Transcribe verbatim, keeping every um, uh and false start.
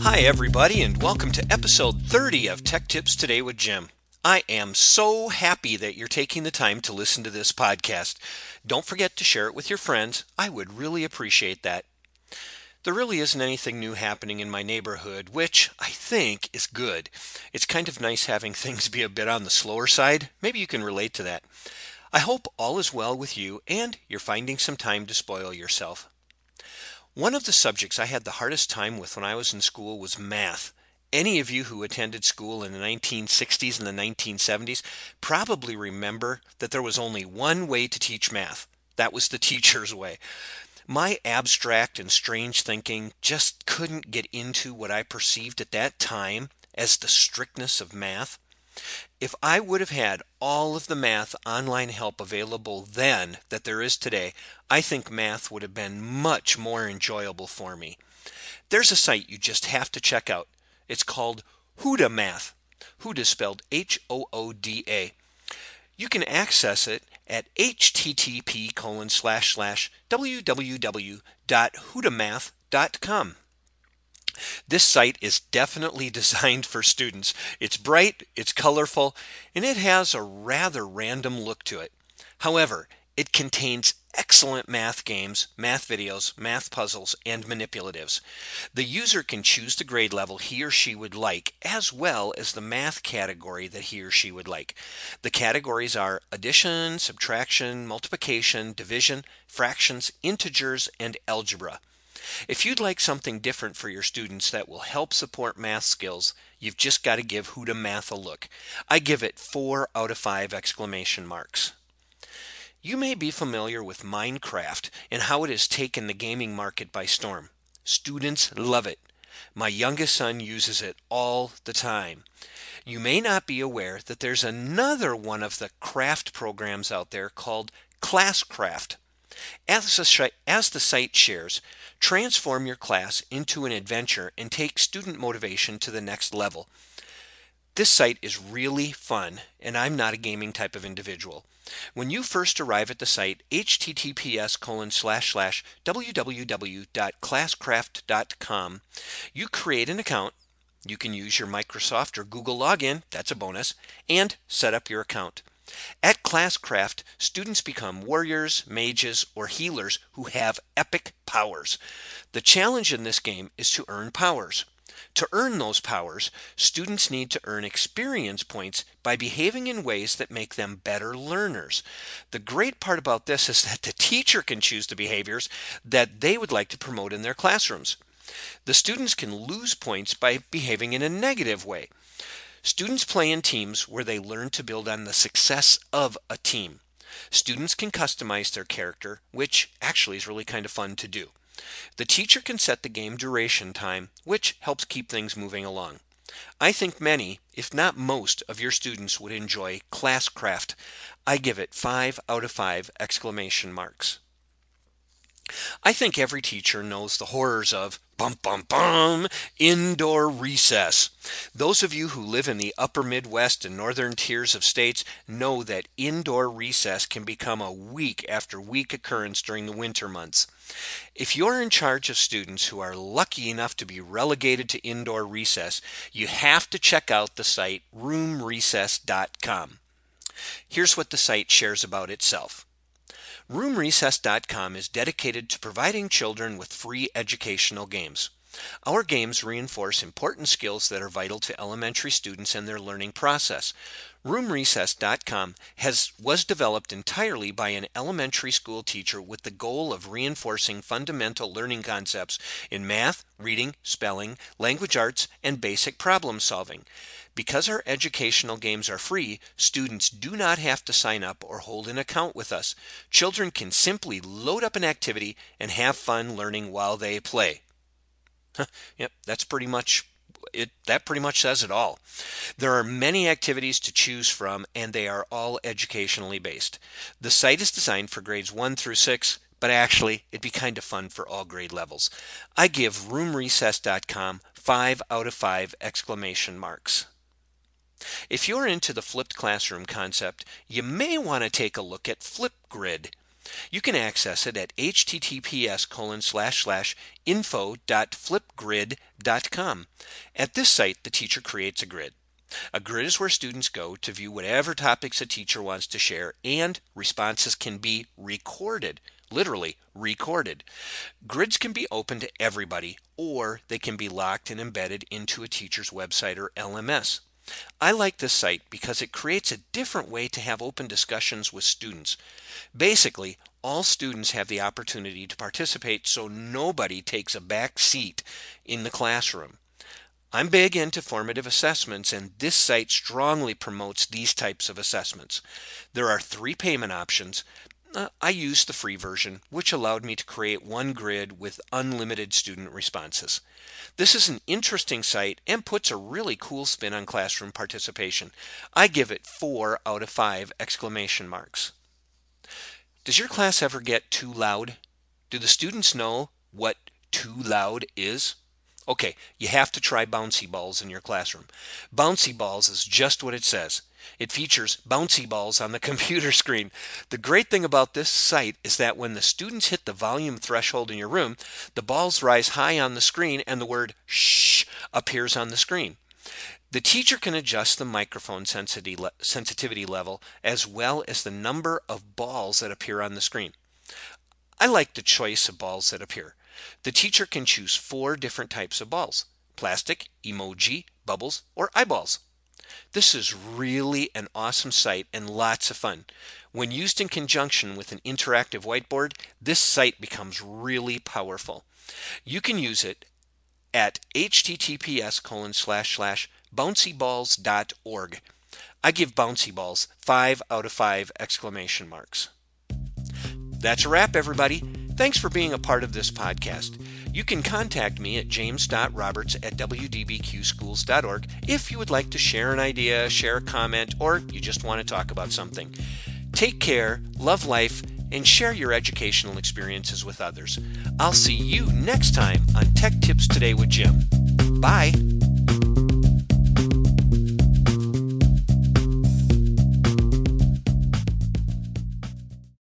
Hi, everybody, and welcome to episode thirty of Tech Tips Today with Jim. I am so happy that you're taking the time to listen to this podcast. Don't forget to share it with your friends. I would really appreciate that. There really isn't anything new happening in my neighborhood, which I think is good. It's kind of nice having things be a bit on the slower side. Maybe you can relate to that. I hope all is well with you and you're finding some time to spoil yourself. One of the subjects I had the hardest time with when I was in school was math. Any of you who attended school in the nineteen sixties and the nineteen seventies probably remember that there was only one way to teach math. That was the teacher's way. My abstract and strange thinking just couldn't get into what I perceived at that time as the strictness of math. If I would have had all of the math online help available then that there is today, I think math would have been much more enjoyable for me. There's a site you just have to check out. It's called Hooda Math. Hooda spelled H O O D A. You can access it at http colon slash slash www dot hoodamath dot com. This site is definitely designed for students. It's bright, it's colorful, and it has a rather random look to it. However, it contains excellent math games, math videos, math puzzles, and manipulatives. The user can choose the grade level he or she would like, as well as the math category that he or she would like. The categories are addition, subtraction, multiplication, division, fractions, integers, and algebra. If you'd like something different for your students that will help support math skills, you've just got to give Hooda Math a look. I give it four out of five exclamation marks. You may be familiar with Minecraft and how it has taken the gaming market by storm. Students love it. My youngest son uses it all the time. You may not be aware that there's another one of the craft programs out there called Classcraft. As the, as the site shares, transform your class into an adventure and take student motivation to the next level. This site is really fun, and I'm not a gaming type of individual. When you first arrive at the site, https colon slash slash www dot classcraft dot com, you create an account. You can use your Microsoft or Google login, that's a bonus, and set up your account. At Classcraft, students become warriors, mages, or healers who have epic powers. The challenge in this game is to earn powers. To earn those powers, students need to earn experience points by behaving in ways that make them better learners. The great part about this is that the teacher can choose the behaviors that they would like to promote in their classrooms. The students can lose points by behaving in a negative way. Students play in teams where they learn to build on the success of a team. Students can customize their character, which actually is really kind of fun to do. The teacher can set the game duration time, which helps keep things moving along. I think many, if not most, of your students would enjoy Classcraft. I give it five out of five exclamation marks. I think every teacher knows the horrors of bum bum bum indoor recess. Those of you who live in the upper Midwest and northern tiers of states know that indoor recess can become a week after week occurrence during the winter months. If you're in charge of students who are lucky enough to be relegated to indoor recess, you have to check out the site room recess dot com. Here's what the site shares about itself. room recess dot com is dedicated to providing children with free educational games. Our games reinforce important skills that are vital to elementary students and their learning process. room recess dot com has, was developed entirely by an elementary school teacher with the goal of reinforcing fundamental learning concepts in math, reading, spelling, language arts, and basic problem solving. Because our educational games are free, students do not have to sign up or hold an account with us. Children can simply load up an activity and have fun learning while they play. Yep, that's pretty much it. That pretty much says it all. There are many activities to choose from, and they are all educationally based. The site is designed for grades one through six, but actually, it'd be kind of fun for all grade levels. I give room recess dot com five out of five exclamation marks. If you're into the flipped classroom concept, you may want to take a look at Flipgrid. You can access it at https colon slash slash info dot flipgrid dot com. At this site, the teacher creates a grid. A grid is where students go to view whatever topics a teacher wants to share, and responses can be recorded, literally recorded. Grids can be open to everybody, or they can be locked and embedded into a teacher's website or L M S. I like this site because it creates a different way to have open discussions with students. Basically, all students have the opportunity to participate, so nobody takes a back seat in the classroom. I'm big into formative assessments, and this site strongly promotes these types of assessments. There are three payment options. Uh, I used the free version, which allowed me to create one grid with unlimited student responses. This is an interesting site and puts a really cool spin on classroom participation. I give it four out of five exclamation marks. Does your class ever get too loud? Do the students know what too loud is? Okay, you have to try Bouncy Balls in your classroom. Bouncy Balls is just what it says. It features bouncy balls on the computer screen. The great thing about this site is that when the students hit the volume threshold in your room, the balls rise high on the screen and the word shh appears on the screen. The teacher can adjust the microphone sensitivity level as well as the number of balls that appear on the screen. I like the choice of balls that appear. The teacher can choose four different types of balls: plastic, emoji, bubbles, or eyeballs. This is really an awesome site and lots of fun. When used in conjunction with an interactive whiteboard, this site becomes really powerful. You can use it at https colon slash slash bouncyballs dot org. I give Bouncy Balls five out of five exclamation marks. That's a wrap, everybody. Thanks for being a part of this podcast. You can contact me at james dot roberts at w d b q schools dot org if you would like to share an idea, share a comment, or you just want to talk about something. Take care, love life, and share your educational experiences with others. I'll see you next time on Tech Tips Today with Jim. Bye.